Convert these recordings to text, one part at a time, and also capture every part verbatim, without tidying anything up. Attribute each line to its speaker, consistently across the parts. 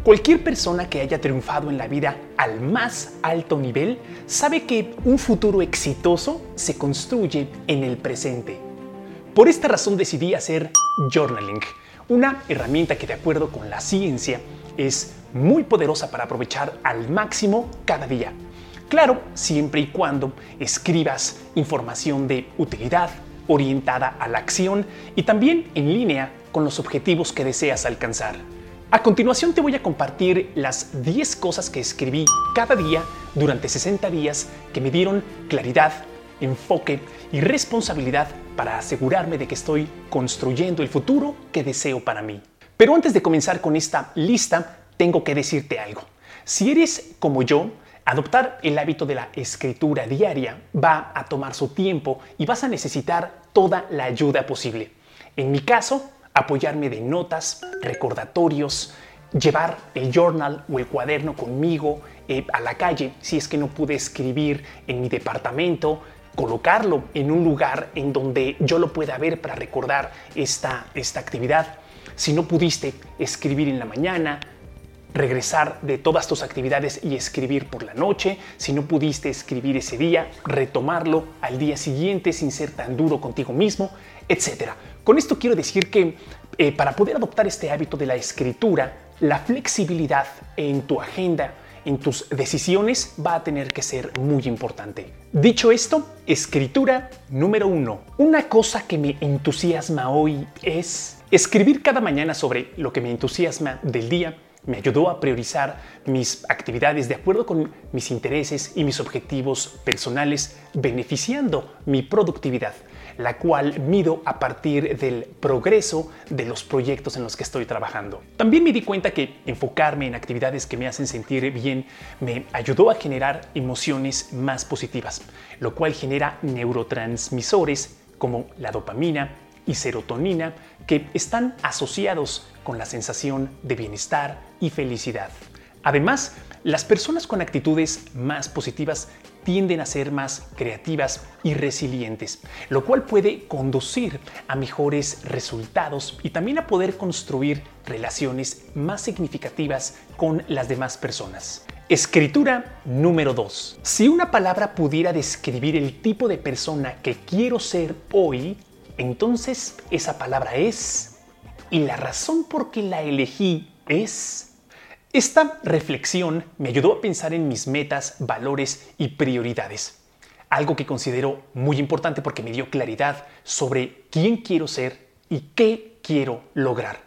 Speaker 1: Cualquier persona que haya triunfado en la vida al más alto nivel sabe que un futuro exitoso se construye en el presente. Por esta razón decidí hacer journaling, una herramienta que, de acuerdo con la ciencia, es muy poderosa para aprovechar al máximo cada día. Claro, siempre y cuando escribas información de utilidad, orientada a la acción y también en línea con los objetivos que deseas alcanzar. A continuación te voy a compartir las diez cosas que escribí cada día durante sesenta días que me dieron claridad, enfoque y responsabilidad para asegurarme de que estoy construyendo el futuro que deseo para mí. Pero antes de comenzar con esta lista, tengo que decirte algo. Si eres como yo, adoptar el hábito de la escritura diaria va a tomar su tiempo y vas a necesitar toda la ayuda posible. En mi caso, apoyarme de notas, recordatorios, llevar el journal o el cuaderno conmigo eh, a la calle si es que no pude escribir en mi departamento, colocarlo en un lugar en donde yo lo pueda ver para recordar esta, esta actividad. Si no pudiste escribir en la mañana, regresar de todas tus actividades y escribir por la noche. Si no pudiste escribir ese día, retomarlo al día siguiente sin ser tan duro contigo mismo, etcétera. Con esto quiero decir que eh, para poder adoptar este hábito de la escritura, la flexibilidad en tu agenda, en tus decisiones, va a tener que ser muy importante. Dicho esto, escritura número uno. Una cosa que me entusiasma hoy es escribir cada mañana sobre lo que me entusiasma del día. Me ayudó a priorizar mis actividades de acuerdo con mis intereses y mis objetivos personales, beneficiando mi productividad, la cual mido a partir del progreso de los proyectos en los que estoy trabajando. También me di cuenta que enfocarme en actividades que me hacen sentir bien me ayudó a generar emociones más positivas, lo cual genera neurotransmisores como la dopamina y serotonina, que están asociados con la sensación de bienestar y felicidad. Además, las personas con actitudes más positivas tienden a ser más creativas y resilientes, lo cual puede conducir a mejores resultados y también a poder construir relaciones más significativas con las demás personas. Escritura número dos. Si una palabra pudiera describir el tipo de persona que quiero ser hoy, entonces esa palabra es, y la razón por qué la elegí es. Esta reflexión me ayudó a pensar en mis metas, valores y prioridades. Algo que considero muy importante porque me dio claridad sobre quién quiero ser y qué quiero lograr.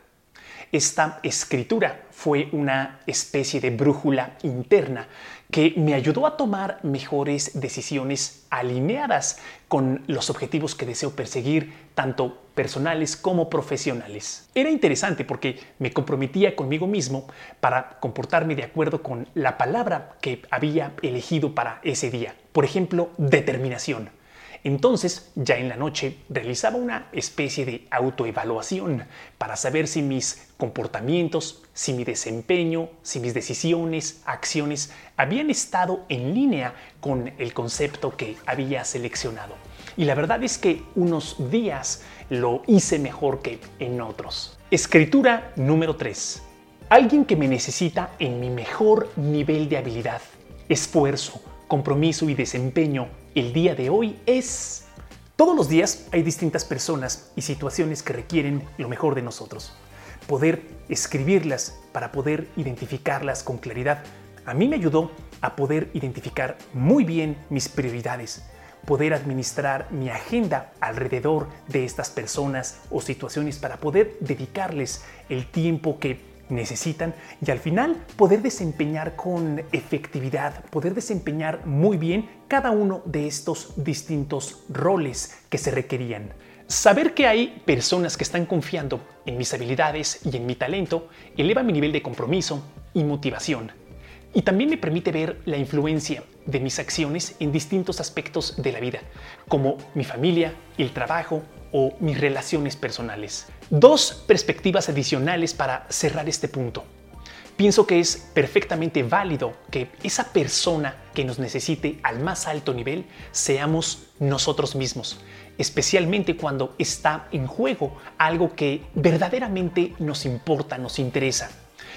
Speaker 1: Esta escritura fue una especie de brújula interna que me ayudó a tomar mejores decisiones alineadas con los objetivos que deseo perseguir, tanto personales como profesionales. Era interesante porque me comprometía conmigo mismo para comportarme de acuerdo con la palabra que había elegido para ese día. Por ejemplo, determinación. Entonces, ya en la noche, realizaba una especie de autoevaluación para saber si mis comportamientos, si mi desempeño, si mis decisiones, acciones habían estado en línea con el concepto que había seleccionado. Y la verdad es que unos días lo hice mejor que en otros. Escritura número tres. Alguien que me necesita en mi mejor nivel de habilidad, esfuerzo, compromiso y desempeño el día de hoy es. Todos los días hay distintas personas y situaciones que requieren lo mejor de nosotros. Poder escribirlas para poder identificarlas con claridad a mí me ayudó a poder identificar muy bien mis prioridades, poder administrar mi agenda alrededor de estas personas o situaciones para poder dedicarles el tiempo que necesitan y al final poder desempeñar con efectividad, poder desempeñar muy bien cada uno de estos distintos roles que se requerían. Saber que hay personas que están confiando en mis habilidades y en mi talento eleva mi nivel de compromiso y motivación. Y también me permite ver la influencia de mis acciones en distintos aspectos de la vida, como mi familia, el trabajo o mis relaciones personales. Dos perspectivas adicionales para cerrar este punto. Pienso que es perfectamente válido que esa persona que nos necesite al más alto nivel seamos nosotros mismos, especialmente cuando está en juego algo que verdaderamente nos importa, nos interesa.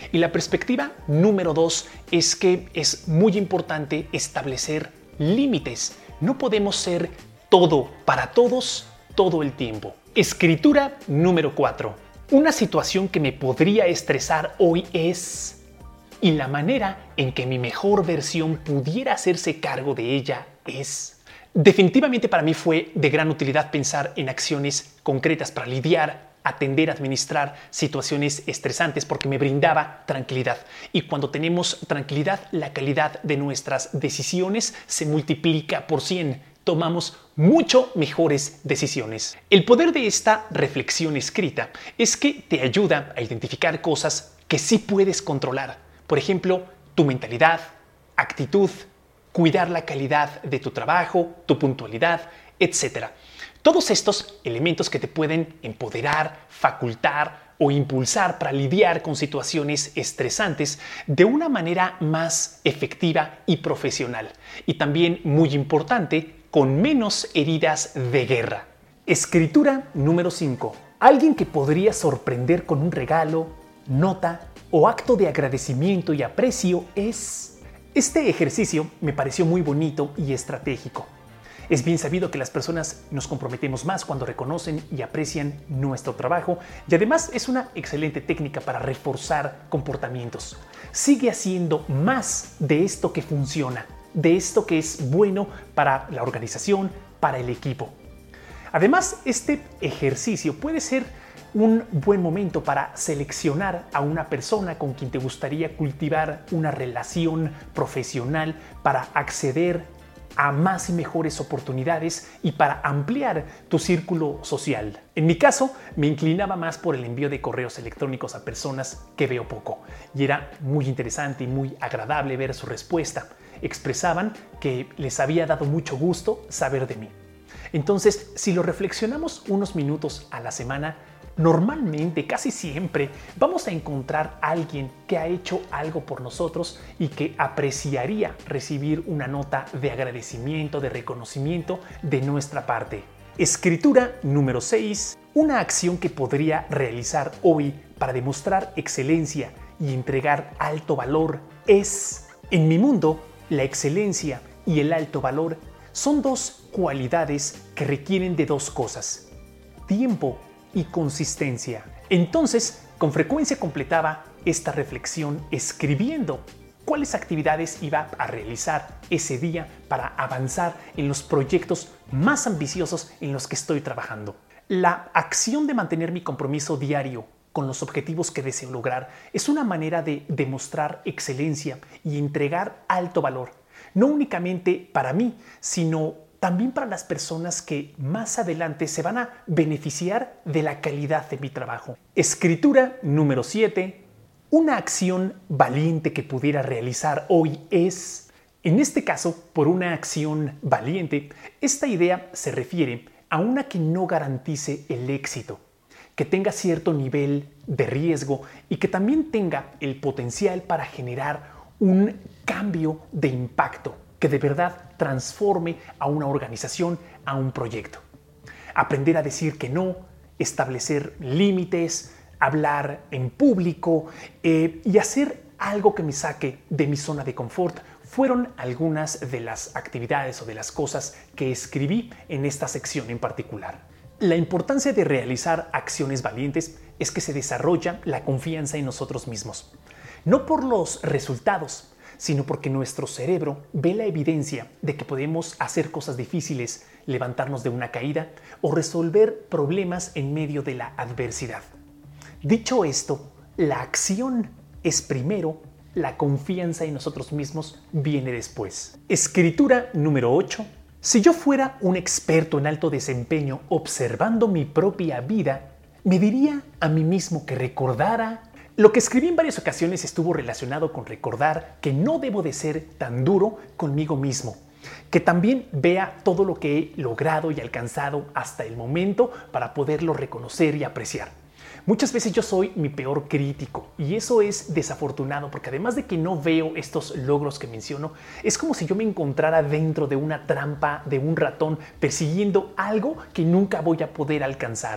Speaker 1: Y la perspectiva número dos es que es muy importante establecer límites. No podemos ser todo para todos todo el tiempo. Escritura número cuatro. Una situación que me podría estresar hoy es... y la manera en que mi mejor versión pudiera hacerse cargo de ella es... Definitivamente para mí fue de gran utilidad pensar en acciones concretas para lidiar, atender, administrar situaciones estresantes porque me brindaba tranquilidad. Y cuando tenemos tranquilidad, la calidad de nuestras decisiones se multiplica por cien. Tomamos mucho mejores decisiones. El poder de esta reflexión escrita es que te ayuda a identificar cosas que sí puedes controlar. Por ejemplo, tu mentalidad, actitud, cuidar la calidad de tu trabajo, tu puntualidad, etcétera. Todos estos elementos que te pueden empoderar, facultar o impulsar para lidiar con situaciones estresantes de una manera más efectiva y profesional. Y también, muy importante, con menos heridas de guerra. Escritura número cinco. Alguien que podría sorprender con un regalo, nota o acto de agradecimiento y aprecio es... Este ejercicio me pareció muy bonito y estratégico. Es bien sabido que las personas nos comprometemos más cuando reconocen y aprecian nuestro trabajo y además es una excelente técnica para reforzar comportamientos. Sigue haciendo más de esto que funciona, de esto que es bueno para la organización, para el equipo. Además, este ejercicio puede ser un buen momento para seleccionar a una persona con quien te gustaría cultivar una relación profesional para acceder a más y mejores oportunidades y para ampliar tu círculo social. En mi caso, me inclinaba más por el envío de correos electrónicos a personas que veo poco y era muy interesante y muy agradable ver su respuesta. Expresaban que les había dado mucho gusto saber de mí. Entonces, si lo reflexionamos unos minutos a la semana, normalmente, casi siempre, vamos a encontrar a alguien que ha hecho algo por nosotros y que apreciaría recibir una nota de agradecimiento, de reconocimiento de nuestra parte. Escritura número seis. Una acción que podría realizar hoy para demostrar excelencia y entregar alto valor es... En mi mundo, la excelencia y el alto valor son dos cualidades que requieren de dos cosas: tiempo y consistencia. Entonces, con frecuencia completaba esta reflexión escribiendo cuáles actividades iba a realizar ese día para avanzar en los proyectos más ambiciosos en los que estoy trabajando. La acción de mantener mi compromiso diario con los objetivos que deseo lograr es una manera de demostrar excelencia y entregar alto valor, no únicamente para mí, sino también para las personas que más adelante se van a beneficiar de la calidad de mi trabajo. Escritura número siete. Una acción valiente que pudiera realizar hoy es... En este caso, por una acción valiente, esta idea se refiere a una que no garantice el éxito, que tenga cierto nivel de riesgo y que también tenga el potencial para generar un cambio de impacto que de verdad transforme a una organización, a un proyecto. Aprender a decir que no, establecer límites, hablar en público eh, y hacer algo que me saque de mi zona de confort fueron algunas de las actividades o de las cosas que escribí en esta sección en particular. La importancia de realizar acciones valientes es que se desarrolla la confianza en nosotros mismos. No por los resultados, sino porque nuestro cerebro ve la evidencia de que podemos hacer cosas difíciles, levantarnos de una caída o resolver problemas en medio de la adversidad. Dicho esto, la acción es primero, la confianza en nosotros mismos viene después. Escritura número ocho. Si yo fuera un experto en alto desempeño observando mi propia vida, me diría a mí mismo que recordara... Lo que escribí en varias ocasiones estuvo relacionado con recordar que no debo de ser tan duro conmigo mismo, que también vea todo lo que he logrado y alcanzado hasta el momento para poderlo reconocer y apreciar. Muchas veces yo soy mi peor crítico y eso es desafortunado porque además de que no veo estos logros que menciono, es como si yo me encontrara dentro de una trampa de un ratón persiguiendo algo que nunca voy a poder alcanzar.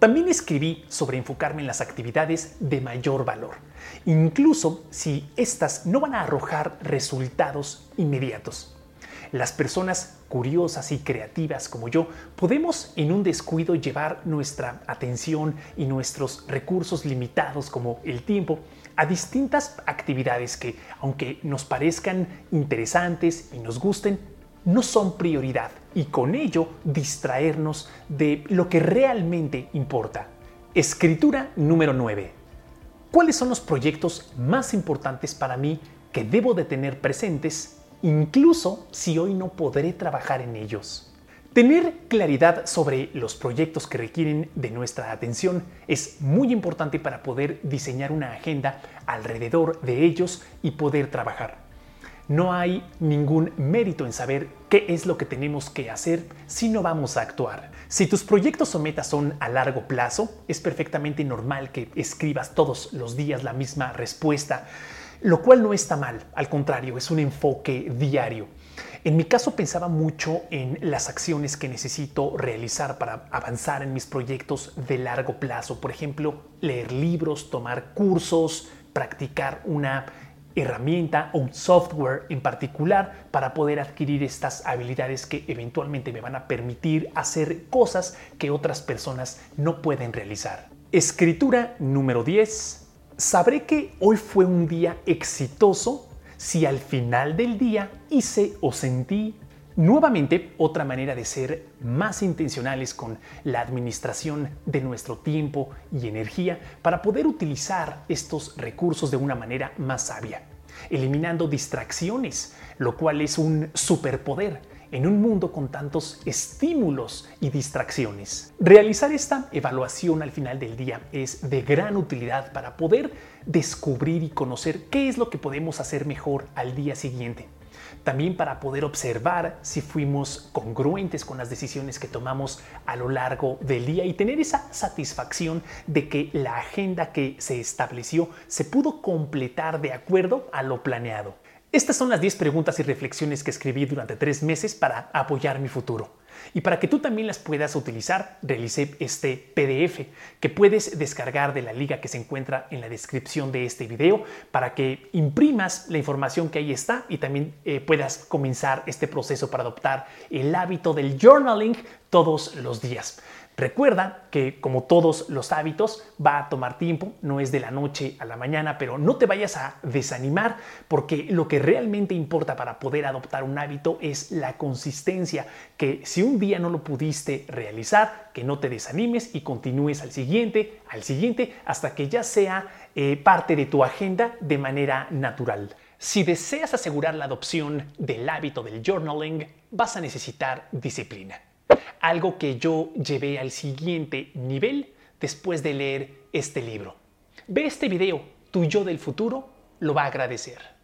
Speaker 1: También escribí sobre enfocarme en las actividades de mayor valor, incluso si éstas no van a arrojar resultados inmediatos. Las personas curiosas y creativas como yo podemos en un descuido llevar nuestra atención y nuestros recursos limitados como el tiempo a distintas actividades que, aunque nos parezcan interesantes y nos gusten, no son prioridad y con ello distraernos de lo que realmente importa. Escritura número nueve. ¿Cuáles son los proyectos más importantes para mí que debo de tener presentes, incluso si hoy no podré trabajar en ellos? Tener claridad sobre los proyectos que requieren de nuestra atención es muy importante para poder diseñar una agenda alrededor de ellos y poder trabajar. No hay ningún mérito en saber qué es lo que tenemos que hacer si no vamos a actuar. Si tus proyectos o metas son a largo plazo, es perfectamente normal que escribas todos los días la misma respuesta, lo cual no está mal, al contrario, es un enfoque diario. En mi caso pensaba mucho en las acciones que necesito realizar para avanzar en mis proyectos de largo plazo. Por ejemplo, leer libros, tomar cursos, practicar una herramienta o un software en particular para poder adquirir estas habilidades que eventualmente me van a permitir hacer cosas que otras personas no pueden realizar. Escritura número diez. Sabré que hoy fue un día exitoso si al final del día hice o sentí. Nuevamente, otra manera de ser más intencionales con la administración de nuestro tiempo y energía para poder utilizar estos recursos de una manera más sabia, eliminando distracciones, lo cual es un superpoder en un mundo con tantos estímulos y distracciones. Realizar esta evaluación al final del día es de gran utilidad para poder descubrir y conocer qué es lo que podemos hacer mejor al día siguiente. También para poder observar si fuimos congruentes con las decisiones que tomamos a lo largo del día y tener esa satisfacción de que la agenda que se estableció se pudo completar de acuerdo a lo planeado. Estas son las diez preguntas y reflexiones que escribí durante tres meses para apoyar mi futuro. Y para que tú también las puedas utilizar, realicé este P D F que puedes descargar de la liga que se encuentra en la descripción de este video para que imprimas la información que ahí está y también eh, puedas comenzar este proceso para adoptar el hábito del journaling todos los días. Recuerda que, como todos los hábitos, va a tomar tiempo, no es de la noche a la mañana, pero no te vayas a desanimar porque lo que realmente importa para poder adoptar un hábito es la consistencia, que si un día no lo pudiste realizar, que no te desanimes y continúes al siguiente, al siguiente, hasta que ya sea eh, parte de tu agenda de manera natural. Si deseas asegurar la adopción del hábito del journaling, vas a necesitar disciplina. Algo que yo llevé al siguiente nivel después de leer este libro. Ve este video, tu yo del futuro lo va a agradecer.